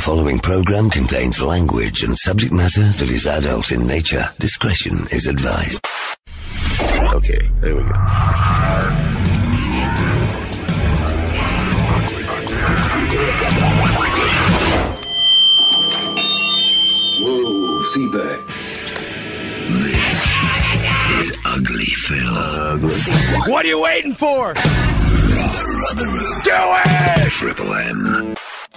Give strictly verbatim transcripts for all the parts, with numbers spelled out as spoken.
following program contains language and subject matter that is adult in nature. Discretion is advised. Okay, there we go. Whoa, feedback. This is ugly, Phil. Ugly. What are you waiting for? The Rubber Room. Do it! Triple M.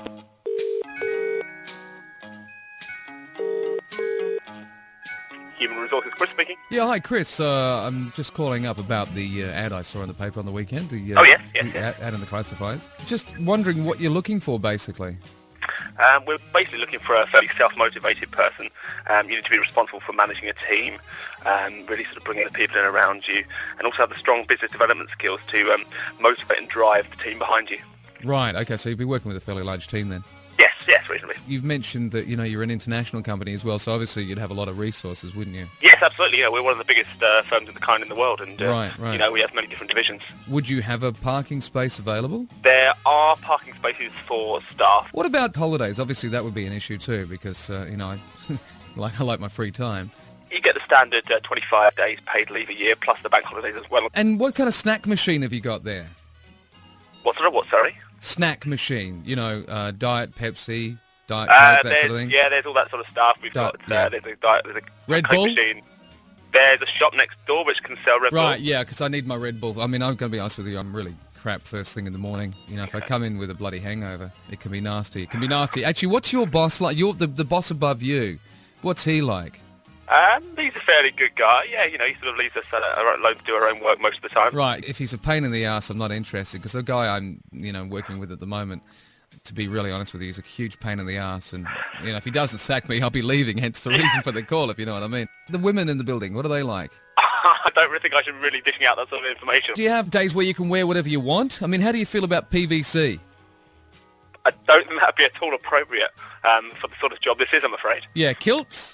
Human Resources, Chris speaking. Yeah, hi Chris. Uh, I'm just calling up about the uh, ad I saw in the paper on the weekend. The, uh, Oh, yes, yes, the yes. Ad, ad in the Classifieds. Just wondering what you're looking for, basically. Um, we're basically looking for a fairly self-motivated person. Um, you need to be responsible for managing a team, um, really sort of bringing the people in around you, and also have the strong business development skills to um, motivate and drive the team behind you. Right. Okay. So you'd be working with a fairly large team then. Yes, yes, reasonably. You've mentioned that you know you're an international company as well, so obviously you'd have a lot of resources, wouldn't you? Yes, absolutely. Yeah, we're one of the biggest uh, firms of the kind in the world, and uh, Right, right. you know we have many different divisions. Would you have a parking space available? There are parking spaces for staff. What about holidays? Obviously that would be an issue too, because uh, you know, I, like I like my free time. You get the standard uh, twenty-five days paid leave a year, plus the bank holidays as well. And what kind of snack machine have you got there? What sort of what? Sorry. Snack machine. You know, uh, Diet Pepsi, Diet Uh, Coke, that there's, sort of thing. yeah, there's all that sort of stuff. We've Di- got uh, yeah. there's a diet, there's a Red Coke Bull? machine. There's a shop next door which can sell Red Bull. Right, yeah, because I need my Red Bull. I mean, I'm going to be honest with you, I'm really crap first thing in the morning. You know, if I come in with a bloody hangover, it can be nasty. It can be nasty. Actually, what's your boss like? You're the, the boss above you. What's he like? Um, he's a fairly good guy. Yeah, you know, he sort of leaves us uh, alone to do our own work most of the time. Right, if he's a pain in the ass, I'm not interested, because the guy I'm, you know, working with at the moment, to be really honest with you, he's a huge pain in the ass, and, you know, if he doesn't sack me, I'll be leaving, hence the reason for the call, if you know what I mean. The women in the building, what are they like? I don't really think I should be really dishing out that sort of information. Do you have days where you can wear whatever you want? I mean, how do you feel about P V C? I don't think that'd be at all appropriate um, for the sort of job this is, I'm afraid. Yeah, kilts?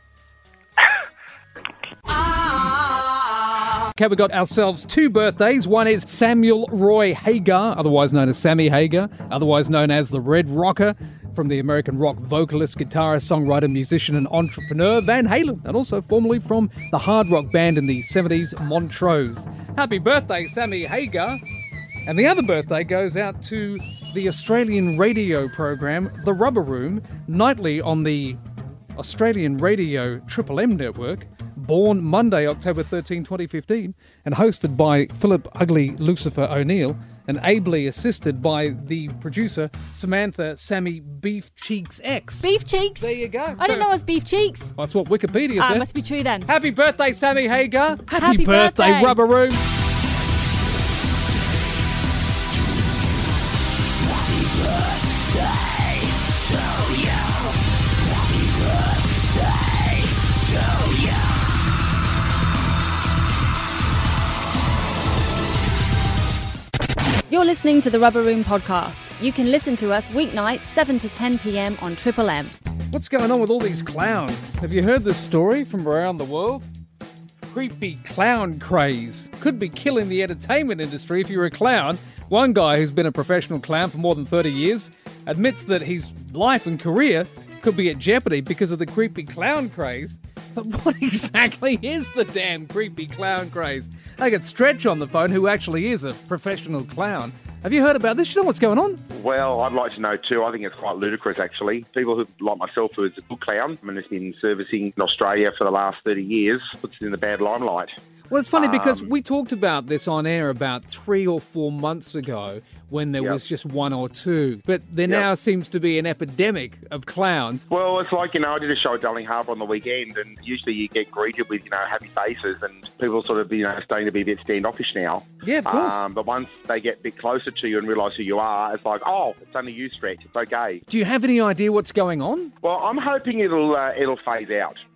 Okay, we've got ourselves two birthdays. One is Samuel Roy Hagar, otherwise known as Sammy Hagar, otherwise known as the Red Rocker, from the American rock vocalist, guitarist, songwriter, musician and entrepreneur Van Halen, and also formerly from the hard rock band in the seventies, Montrose. Happy birthday, Sammy Hagar. And the other birthday goes out to the Australian radio program, The Rubber Room, nightly on the Australian Radio Triple M network, born Monday, October thirteenth, twenty fifteen, and hosted by Philip Ugly Lucifer O'Neill, and ably assisted by the producer, Samantha Sammy Beef Cheeks X. Beef cheeks? There you go. I don't know what's beef cheeks. That's what Wikipedia Ah, said. must be true then. Happy birthday, Sammy Hagar. Happy, Happy birthday, birthday. Rubber Room. You're listening to the Rubber Room podcast. You can listen to us weeknights seven to ten p.m. on Triple M. What's going on with all these clowns? Have you heard this story from around the world? Creepy clown craze could be killing the entertainment industry if you're a clown. One guy who's been a professional clown for more than thirty years admits that his life and career could be at jeopardy because of the creepy clown craze. But what exactly is the damn creepy clown craze? I got Stretch on the phone, who actually is a professional clown. Have you heard about this? You know what's going on? Well, I'd like to know too. I think it's quite ludicrous, actually. People who, like myself, who is a good clown and has been servicing in Australia for the last thirty years, puts it in the bad limelight. Well, it's funny because Um, we talked about this on air about three or four months ago when there Yep. was just one or two. But there Yep. now seems to be an epidemic of clowns. Well, it's like, you know, I did a show at Darling Harbour on the weekend, and usually you get greeted with, you know, happy faces, and people sort of, you know, starting to be a bit standoffish now. Yeah, of course. Um, but once they get a bit closer to you and realise who you are, it's like, oh, it's only you, Stretch. It's okay. Do you have any idea what's going on? Well, I'm hoping it'll uh, it'll phase out.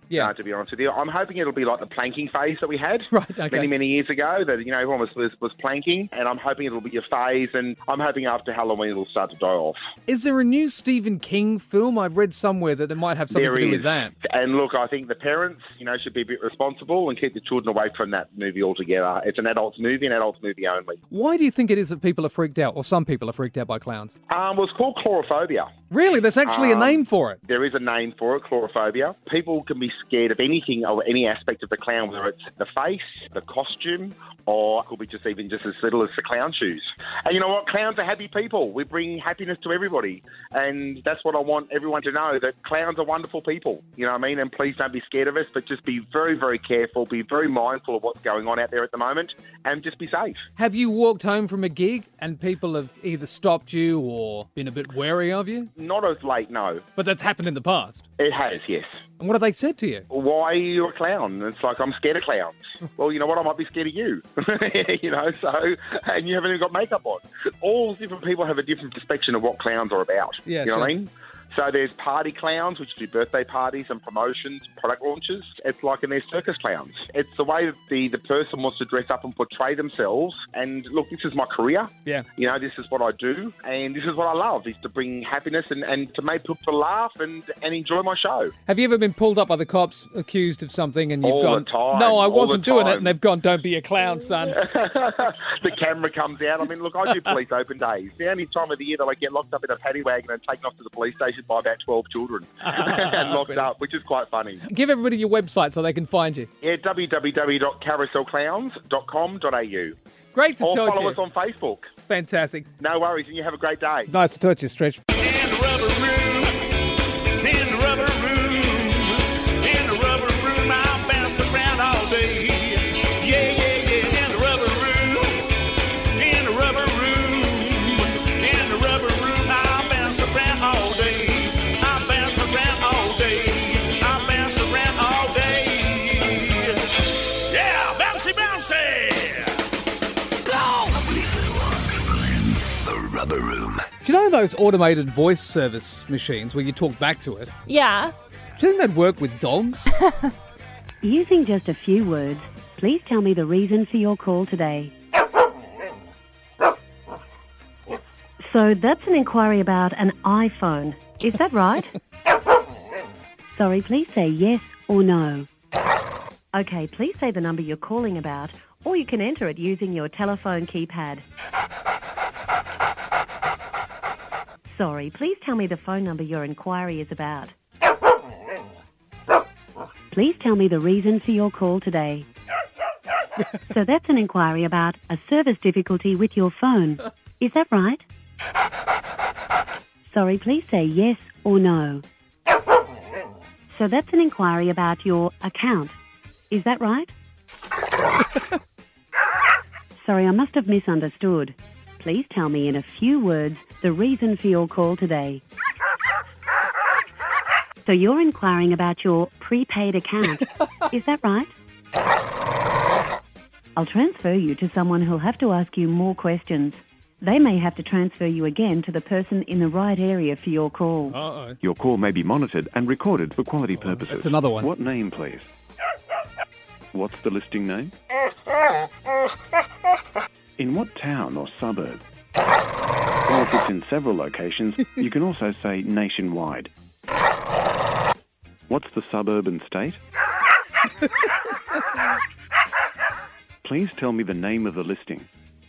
Yeah. uh, to be honest with you. I'm hoping it'll be like the planking phase that we had Right, okay. many, many years ago, that, you know, everyone was, was, was planking, and I'm hoping it'll be a phase, and I'm hoping after Halloween it'll start to die off. Is there a new Stephen King film? I've read somewhere that it might have something There to do is. with that. And look, I think the parents, you know, should be a bit responsible and keep the children away from that movie altogether. It's an adult's movie, an adult's movie only. Why do you think it is that people are freaked out, or some people are freaked out by clowns? Um, well, it's called chlorophobia. Really? There's actually Um, a name for it? There is a name for it, chlorophobia. People can be scared of anything or any aspect of the clown, whether it's the face, the costume, or it could be just even just as little as the clown shoes. And you know what? Clowns are happy people. We bring happiness to everybody. And that's what I want everyone to know, that clowns are wonderful people. You know what I mean? And please don't be scared of us, but just be very, very careful, be very mindful of what's going on out there at the moment, and just be safe. Have you walked home from a gig and people have either stopped you or been a bit wary of you? Not as late, no. But that's happened in the past. It has, yes. And what have they said to you? Why are you a clown? It's like, I'm scared of clowns. Well, you know what? I might be scared of you. you know, so, and you haven't even got makeup on. All different people have a different perspective of what clowns are about. Yeah, you know sure. what I mean? So there's party clowns, which do birthday parties and promotions, product launches. It's like, and there's circus clowns. It's the way that the, the person wants to dress up and portray themselves. And look, this is my career. Yeah. You know, this is what I do. And this is what I love, is to bring happiness and, and to make people laugh and, and enjoy my show. Have you ever been pulled up by the cops accused of something and you've All gone, the time, no, I all wasn't the doing it, time. and they've gone, don't be a clown, son. The camera comes out. I mean, look, I do police open days. The only time of the year that I get locked up in a paddy wagon and taken off to the police station by about twelve children and locked up, which is quite funny. Give everybody your website so they can find you. Yeah, w w w dot carousel clowns dot com dot a u. Great to Or talk to follow you. us on Facebook. Fantastic. No worries, and you have a great day. Nice to talk to you, Stretch. In the rubber room, in the rubber room, in the rubber room, I'll bounce around all day. Yeah, yeah, yeah, in the rubber room, in the rubber room, in the rubber room, I'll bounce around all day. I'll bounce around all day. I'll bounce around all day. Yeah, bouncy, bouncy. Ugly Phil on Triple M, the Rubber Room. Do you know those automated voice service machines where you talk back to it? Yeah. Do you think they'd work with dogs? Using just a few words, please tell me the reason for your call today. So that's an inquiry about an iPhone. Is that right? Sorry, please say yes or no. Okay, please say the number you're calling about, or you can enter it using your telephone keypad. Sorry, please tell me the phone number your inquiry is about. Please tell me the reason for your call today. So that's an inquiry about a service difficulty with your phone. Is that right? Sorry, please say yes or no. So that's an inquiry about your account. Is that right? Sorry, I must have misunderstood. Please tell me in a few words the reason for your call today. So you're inquiring about your prepaid account. Is that right? I'll transfer you to someone who'll have to ask you more questions. They may have to transfer you again to the person in the right area for your call. Uh-oh. Your call may be monitored and recorded for quality purposes. That's another one. What name, please? What's the listing name? In what town or suburb? Or if it's in several locations, you can also say nationwide. What's the suburb and state? Please tell me the name of the listing.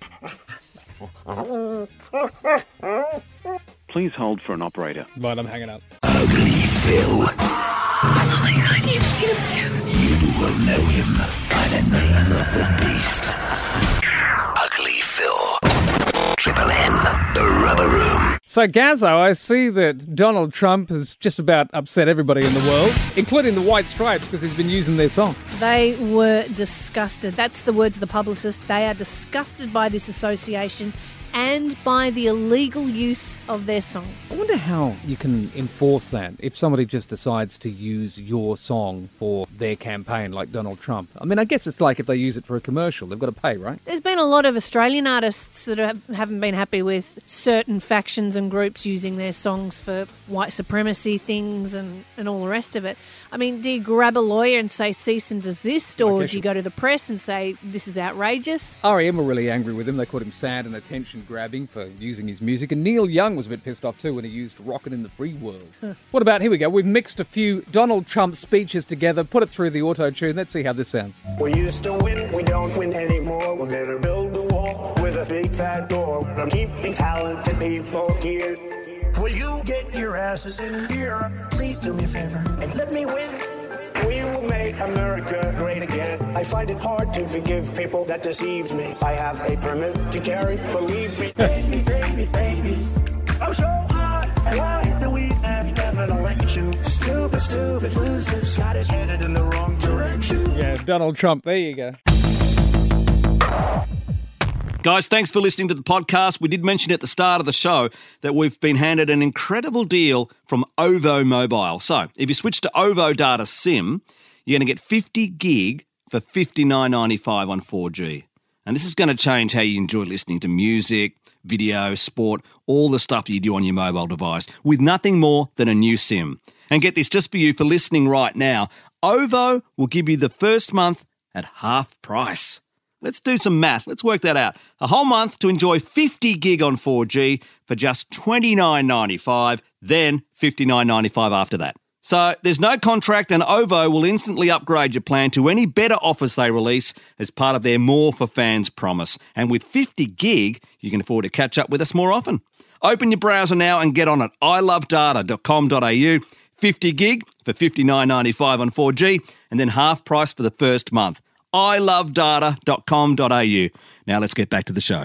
Please hold for an operator. Right, I'm hanging up. Ugly Phil. Oh my God, you've seen him too. You will know him by the name of the beast. Ugly Phil. Triple M, the Rubber Room. So, Gazzo, I see that Donald Trump has just about upset everybody in the world, including the White Stripes, because he's been using their song. They were disgusted. That's the words of the publicist. They are disgusted by this association. and by the illegal use of their song. I wonder how you can enforce that if somebody just decides to use your song for their campaign, like Donald Trump. I mean, I guess it's like if they use it for a commercial, they've got to pay, right? There's been a lot of Australian artists that have, haven't been happy with certain factions and groups using their songs for white supremacy things and, and all the rest of it. I mean, do you grab a lawyer and say cease and desist, or do you go to the press and say this is outrageous? R E M were really angry with him. They called him sad and attention-grabbing for using his music. And Neil Young was a bit pissed off too when he used Rockin' in the Free World. What about, here we go, we've mixed a few Donald Trump speeches together, put it through the auto-tune. Let's see how this sounds. We used to win, we don't win anymore. We're gonna build a wall with a big fat door. I'm keeping talented people here. Will you get your asses in here? Please do me a favor and let me win. We will make America great again. I find it hard to forgive people that deceived me. I have a permit to carry, believe me. Baby, baby, baby, I'm so hot. Why do we have to have an election? Stupid, stupid losers got us headed in the wrong direction. Yeah, Donald Trump, there you go. Guys, thanks for listening to the podcast. We did mention at the start of the show that we've been handed an incredible deal from OVO Mobile. So, if you switch to OVO Data SIM, you're going to get fifty gig for fifty-nine ninety-five on four G. And this is going to change how you enjoy listening to music, video, sport, all the stuff that you do on your mobile device with nothing more than a new SIM. And get this, just for you, for listening right now, OVO will give you the first month at half price. Let's do some math. Let's work that out. A whole month to enjoy fifty gig on four G for just twenty-nine ninety-five, then fifty-nine ninety-five after that. So there's no contract, and OVO will instantly upgrade your plan to any better offers they release as part of their More for Fans promise. And with fifty gig, you can afford to catch up with us more often. Open your browser now and get on at i love data dot com dot a u. fifty gig for fifty-nine ninety-five on four G, and then half price for the first month. i love data dot com dot a u. Now let's get back to the show.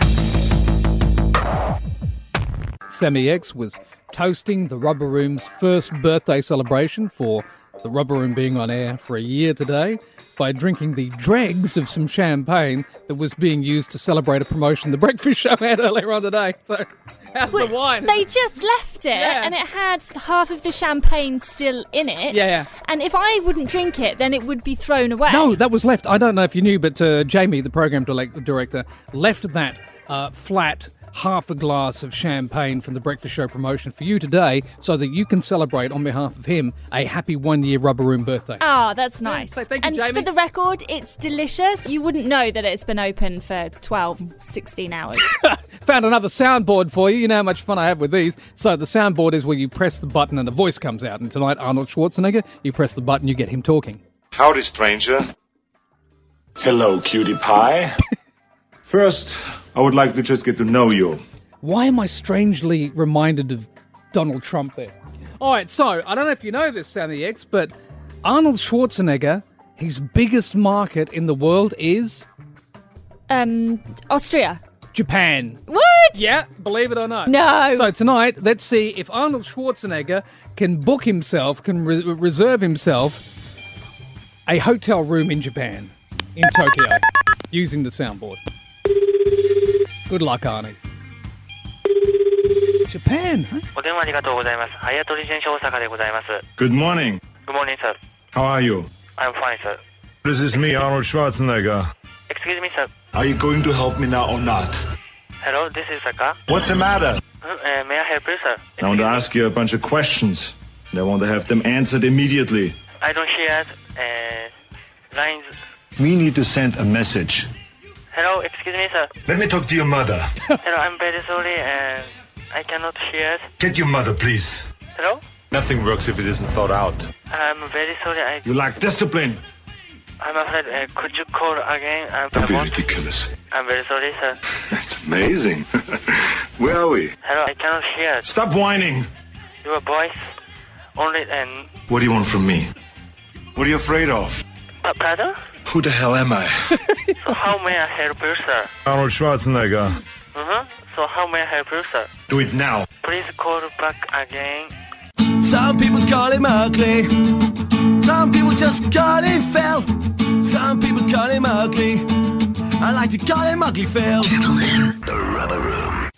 Sammy X was toasting the Rubber Room's first birthday celebration for the Rubber Room being on air for a year today by drinking the dregs of some champagne that was being used to celebrate a promotion the Breakfast Show had earlier on today. So, how's Well, the wine? They just left it, Yeah. and it had half of the champagne still in it. Yeah, yeah. And if I wouldn't drink it, then it would be thrown away. No, that was left. I don't know if you knew, but uh, Jamie, the program director, left that uh, flat half a glass of champagne from the Breakfast Show promotion for you today so that you can celebrate on behalf of him a happy one-year Rubber Room birthday. Ah, that's nice. so thank you, and Jamie. for the record, it's delicious. You wouldn't know that it's been open for twelve, sixteen hours. Found another soundboard for you. You know how much fun I have with these. So the soundboard is where you press the button and a voice comes out. And tonight, Arnold Schwarzenegger, you press the button, you get him talking. Howdy, stranger. Hello, cutie pie. First, I would like to just get to know you. Why am I strangely reminded of Donald Trump there? All right, so I don't know if you know this, Sammy X, but Arnold Schwarzenegger, his biggest market in the world is... Um, Austria. Japan. What? Yeah, believe it or not. No. So tonight, let's see if Arnold Schwarzenegger can book himself, can re- reserve himself a hotel room in Japan, in Tokyo, using the soundboard. Good luck, Arnie. Japan, huh? お電話ありがとうございます。ハイアットリジェンシャ大阪でございます。 Good morning. Good morning, sir. How are you? I'm fine, sir. This is me, Arnold Schwarzenegger. Excuse me, sir. Are you going to help me now or not? Hello, this is Saka. What's the matter? Uh, may I help you, sir? I want to ask you a bunch of questions, and I want to have them answered immediately. I don't hear uh, lines. We need to send a message. Hello, excuse me, sir. Let me talk to your mother. Hello, I'm very sorry, and I cannot hear. Get your mother, please. Hello? Nothing works if it isn't thought out. I'm very sorry. I, You lack discipline. I'm afraid. Uh, could you call again? I'm, Don't I be want- ridiculous. I'm very sorry, sir. That's amazing. Where are we? Hello, I cannot hear. Stop whining. Your voice only and... What do you want from me? What are you afraid of? Uh, pardon? Who the hell am I? So how may I help you, sir? Arnold Schwarzenegger. Uh-huh. So how may I help you, sir? Do it now. Please call back again. Some people call him ugly. Some people just call him Phil. Some people call him ugly. I like to call him Ugly Phil. The Rubber Room.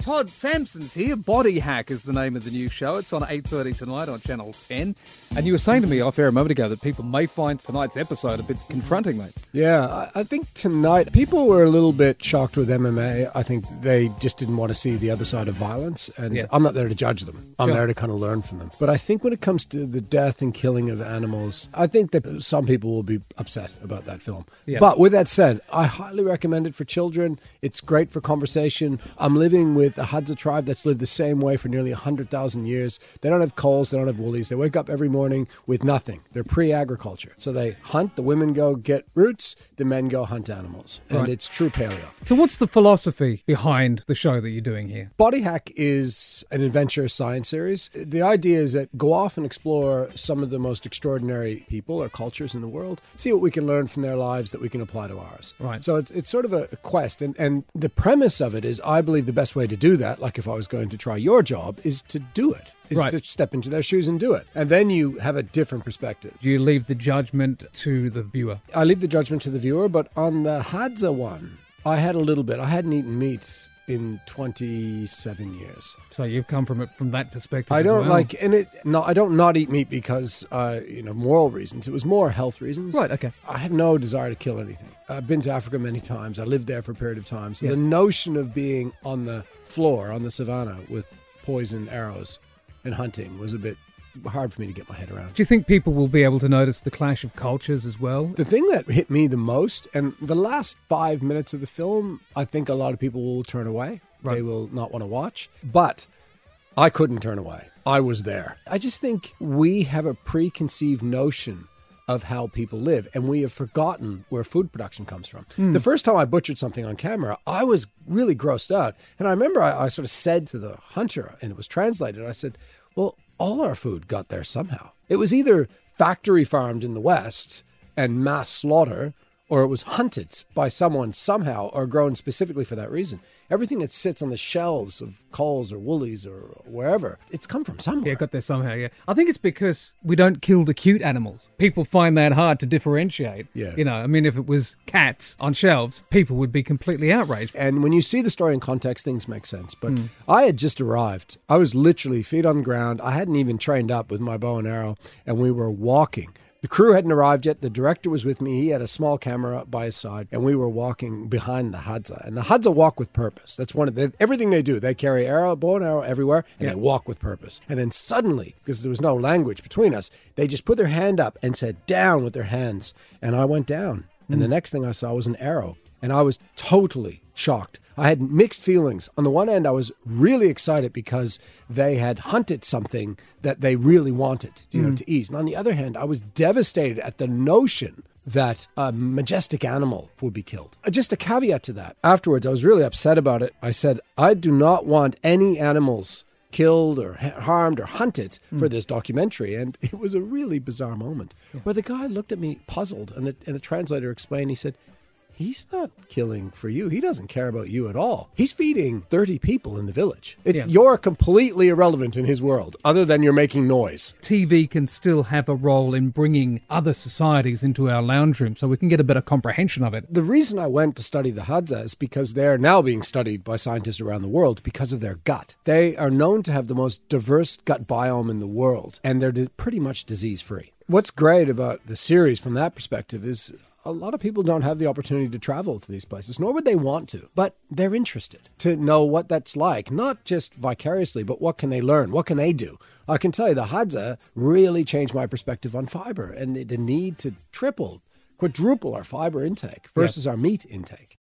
Todd Sampson's here. Body Hack is the name of the new show. It's on eight thirty tonight on Channel ten. And you were saying to me off air a moment ago that people may find tonight's episode a bit confronting, mate. Yeah, I I think tonight people were a little bit shocked with M M A. I think they just didn't want to see the other side of violence. And Yeah. I'm not there to judge them. I'm Sure. there to kind of learn from them. But I think when it comes to the death and killing of animals, I think that some people will be upset about that film. Yeah. But with that said, I highly recommend it for children. It's great for conversation. I'm living with a Hadza tribe that's lived the same way for nearly one hundred thousand years. They don't have coals, they don't have woolies. They wake up every morning with nothing. They're pre-agriculture. So they hunt, the women go get roots, the men go hunt animals. And Right. it's true paleo. So what's the philosophy behind the show that you're doing here? Body Hack is an adventure science series. The idea is that go off and explore some of the most extraordinary people or cultures in the world, see what we can learn from their lives that we can apply to ours. Right. So it's it's sort of a quest. And, and the premise of it is, I believe the best way to do that, like if I was going to try your job, is to do it, is Right. to step into their shoes and do it. And then you have a different perspective. Do you leave the judgment to the viewer? I leave the judgment to the viewer, but on the Hadza one, I had a little bit. I hadn't eaten meat in twenty-seven years. So you've come from it from that perspective. I as don't well. like, and it. No, I don't not eat meat because, uh, you know, moral reasons. It was more health reasons. Right, okay. I have no desire to kill anything. I've been to Africa many times. I lived there for a period of time. So Yeah. the notion of being on the floor, on the savannah with poison arrows and hunting was a bit hard for me to get my head around. Do you think people will be able to notice the clash of cultures as well? The thing that hit me the most, and the last five minutes of the film, I think a lot of people will turn away. They will not want to watch. But I couldn't turn away. I was there. I just think we have a preconceived notion of how people live, and we have forgotten where food production comes from. Mm. The first time I butchered something on camera, I was really grossed out. And I remember I, I sort of said to the hunter, and it was translated, I said, well, all our food got there somehow. It was either factory farmed in the West and mass slaughter, or it was hunted by someone somehow or grown specifically for that reason. Everything that sits on the shelves of Coles or Woolies or wherever, it's come from somewhere. Yeah, got there somehow, yeah. I think it's because we don't kill the cute animals. People find that hard to differentiate. Yeah. You know, I mean, if it was cats on shelves, people would be completely outraged. And when you see the story in context, things make sense. But Mm. I had just arrived. I was literally feet on the ground. I hadn't even trained up with my bow and arrow, and we were walking. The crew hadn't arrived yet. The director was with me. He had a small camera by his side, and we were walking behind the Hadza. And the Hadza walk with purpose. That's one of the, everything they do. They carry arrow, bow and arrow everywhere, and Yeah. they walk with purpose. And then suddenly, because there was no language between us, they just put their hand up and said, down with their hands. And I went down. And the next thing I saw was an arrow. And I was totally shocked. I had mixed feelings. On the one hand, I was really excited because they had hunted something that they really wanted, you know, Mm. to eat. And on the other hand, I was devastated at the notion that a majestic animal would be killed. Uh, Just a caveat to that. Afterwards, I was really upset about it. I said, I do not want any animals killed or ha- harmed or hunted for Mm. this documentary. And it was a really bizarre moment where the guy looked at me puzzled, and the, and the translator explained, he said, he's not killing for you. He doesn't care about you at all. He's feeding thirty people in the village. It, Yeah. You're completely irrelevant in his world, other than you're making noise. T V can still have a role in bringing other societies into our lounge room so we can get a better comprehension of it. The reason I went to study the Hadza is because they're now being studied by scientists around the world because of their gut. They are known to have the most diverse gut biome in the world, and they're di- pretty much disease-free. What's great about the series from that perspective is a lot of people don't have the opportunity to travel to these places, nor would they want to, but they're interested to know what that's like, not just vicariously, but what can they learn? What can they do? I can tell you the Hadza really changed my perspective on fiber and the- the need to triple, quadruple our fiber intake versus our meat intake.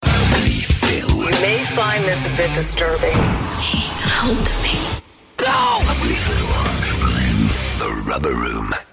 You may find this a bit disturbing. He helped me. Lovely Phil on Triple M, The Rubber Room.